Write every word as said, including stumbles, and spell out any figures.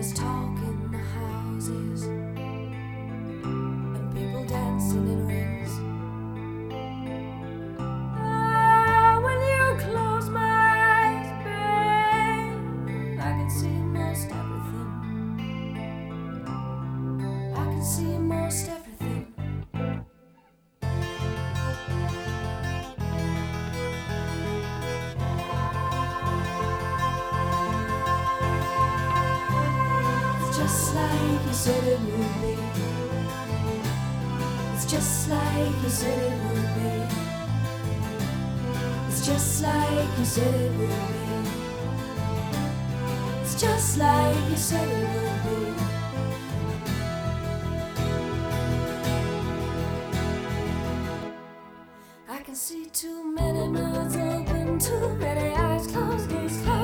There's talk in the houses and people dancing in rings. Ah, when you close my eyes, babe, I can see most everything. I can see most everything. Just like you said it would be. It's just like you said it would be. It's just like you said it would be. It's just like you said it would be. I can see too many mouths open, too many eyes closed, gates closed.